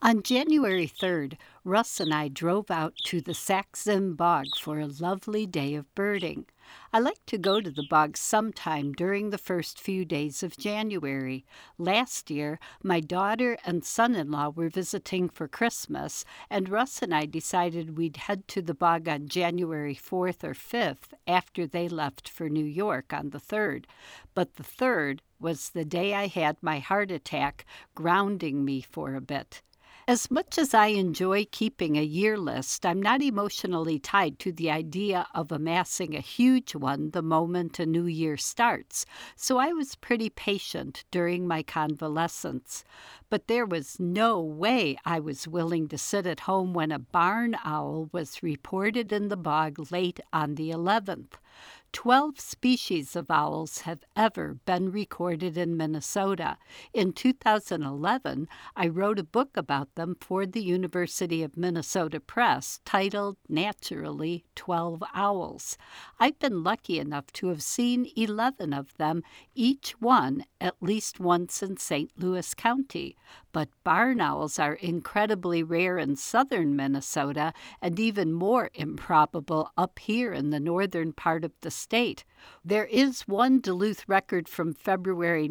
On January 3rd, Russ and I drove out to the Sax-Zim Bog for a lovely day of birding. I like to go to the bog sometime during the first few days of January. Last year, my daughter and son-in-law were visiting for Christmas, and Russ and I decided we'd head to the bog on January 4th or 5th after they left for New York on the 3rd. But the 3rd was the day I had my heart attack, grounding me for a bit. As much as I enjoy keeping a year list, I'm not emotionally tied to the idea of amassing a huge one the moment a new year starts, so I was pretty patient during my convalescence. But there was no way I was willing to sit at home when a barn owl was reported in the bog late on the 11th. 12 species of owls have ever been recorded in Minnesota. In 2011, I wrote a book about them for the University of Minnesota Press titled Naturally 12 Owls. I've been lucky enough to have seen 11 of them, each one at least once in St. Louis County. But barn owls are incredibly rare in southern Minnesota and even more improbable up here in the northern part of the state. There is one Duluth record from February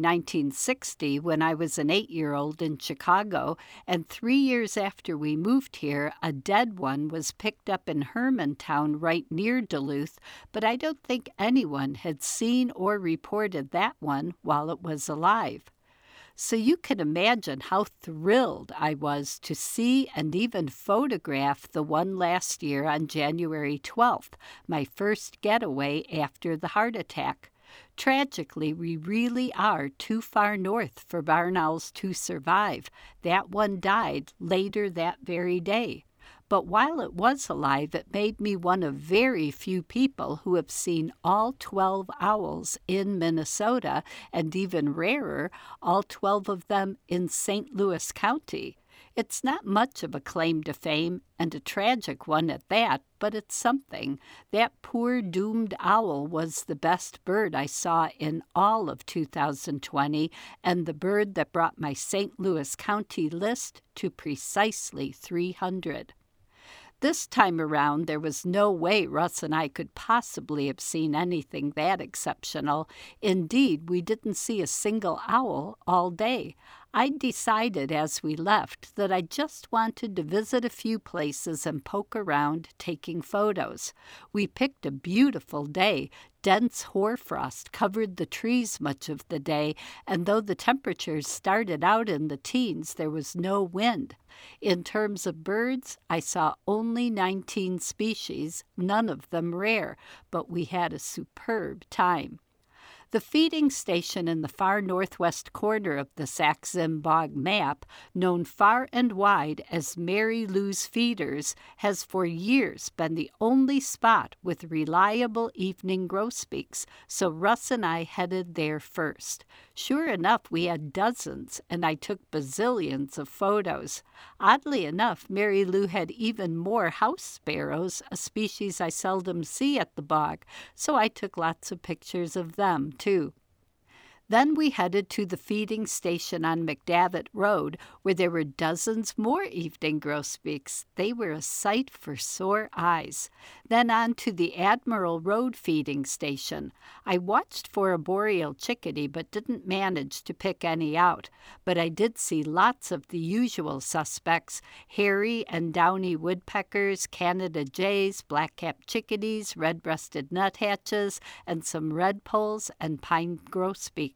1960 when I was an 8-year-old in Chicago, and 3 years after we moved here, a dead one was picked up in Hermantown right near Duluth, but I don't think anyone had seen or reported that one while it was alive. So you can imagine how thrilled I was to see and even photograph the one last year on January 12th, my first getaway after the heart attack. Tragically, we really are too far north for barn owls to survive. That one died later that very day. But while it was alive, it made me one of very few people who have seen all 12 owls in Minnesota, and even rarer, all 12 of them in St. Louis County. It's not much of a claim to fame, and a tragic one at that, but it's something. That poor doomed owl was the best bird I saw in all of 2020, and the bird that brought my St. Louis County list to precisely 300. This time around, there was no way Russ and I could possibly have seen anything that exceptional. Indeed, we didn't see a single owl all day. I decided as we left that I just wanted to visit a few places and poke around taking photos. We picked a beautiful day. Dense hoarfrost covered the trees much of the day, and though the temperatures started out in the teens, there was no wind. In terms of birds, I saw only 19 species, none of them rare, but we had a superb time. The feeding station in the far northwest corner of the Sax-Zim Bog map, known far and wide as Mary Lou's Feeders, has for years been the only spot with reliable evening grosbeaks, so Russ and I headed there first. Sure enough, we had dozens, and I took bazillions of photos. Oddly enough, Mary Lou had even more house sparrows, a species I seldom see at the bog, so I took lots of pictures of them, too. Then we headed to the feeding station on McDavitt Road, where there were dozens more evening grosbeaks. They were a sight for sore eyes. Then on to the Admiral Road feeding station. I watched for a boreal chickadee, but didn't manage to pick any out. But I did see lots of the usual suspects: hairy and downy woodpeckers, Canada jays, black-capped chickadees, red-breasted nuthatches, and some redpolls and pine grosbeaks.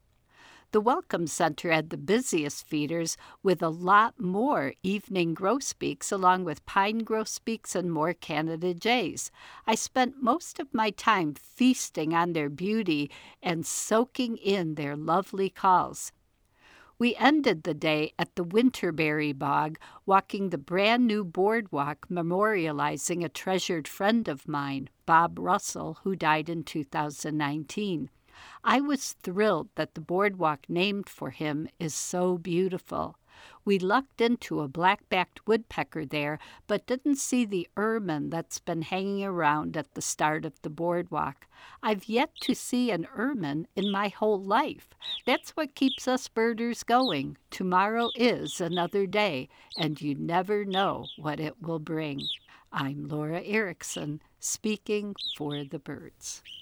The Welcome Center had the busiest feeders, with a lot more evening grosbeaks, along with pine grosbeaks and more Canada jays. I spent most of my time feasting on their beauty and soaking in their lovely calls. We ended the day at the Winterberry Bog, walking the brand-new boardwalk memorializing a treasured friend of mine, Bob Russell, who died in 2019. I was thrilled that the boardwalk named for him is so beautiful. We lucked into a black-backed woodpecker there, but didn't see the ermine that's been hanging around at the start of the boardwalk. I've yet to see an ermine in my whole life. That's what keeps us birders going. Tomorrow is another day, and you never know what it will bring. I'm Laura Erickson, speaking for the birds.